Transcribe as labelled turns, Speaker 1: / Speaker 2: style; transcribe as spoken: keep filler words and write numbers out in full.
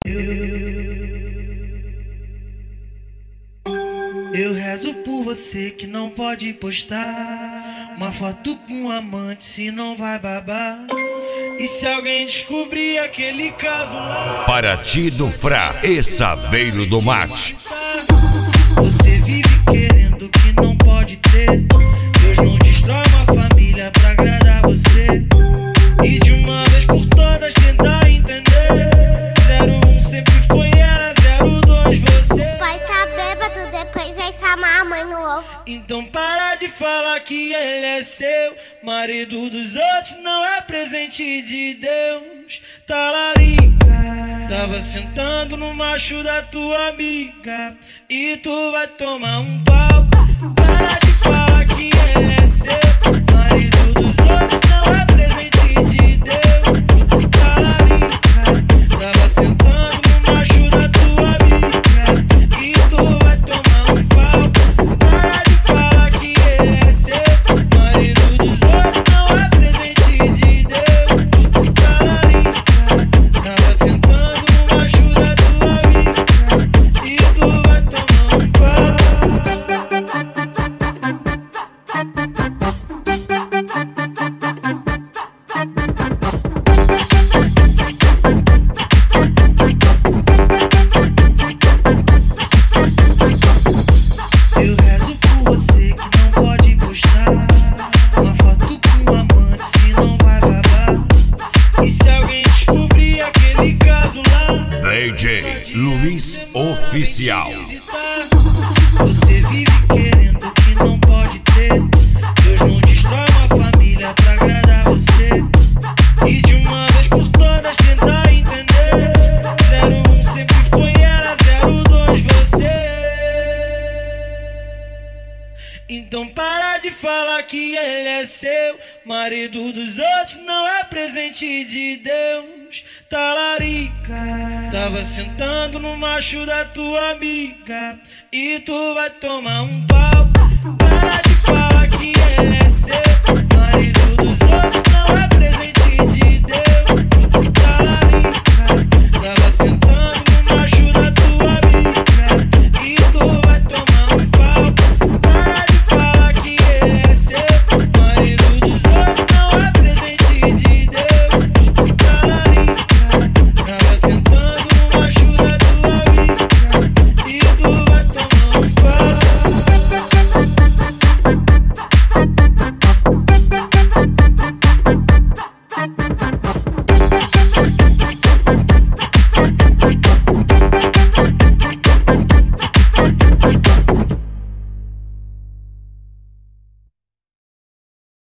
Speaker 1: Eu rezo por você que não pode postar uma foto com um amante, se não vai babar. E se alguém descobrir aquele caso lá,
Speaker 2: Paraty do Frá e Saveiro do Mate.
Speaker 1: Você vive querendo o que não pode ter. Deus não destrói uma família pra agradar você. E de uma vez por todas tentar entender. Zero um sempre foi ela, zero dois você.
Speaker 3: O pai tá bêbado, depois vai chamar a mãe no ovo.
Speaker 1: Então para de falar que ele é seu. Marido dos outros não é presente de Deus. Talarica, tava sentando no macho da tua amiga e tu vai tomar um pau. Para de falar que ele é seu. Marido dos outros não é presente de Deus. Talarica, tava sentando no macho da tua amiga e tu vai tomar um pau. Para de falar que ele é seu. Marido dos outros não é presente de Deus. Talarica, tava sentando no macho da tua amiga e tu vai tomar um pau. Eu rezo por você que não pode postar uma foto com um amante, se não vai babar. E se alguém descobrir aquele caso lá,
Speaker 2: D J Luiz Oficial.
Speaker 1: você vive querendo o que não pode ter. Deus não destrói uma família pra agradar você. E de uma vez por todas tentar entender. Zero um sempre foi ela, zero dois você. Então para de falar que ele é seu. Marido dos outros não é presente de Deus. Talarica, tava sentando no macho da tua amiga e tu vai tomar um pau. Para de falar que ele é seu.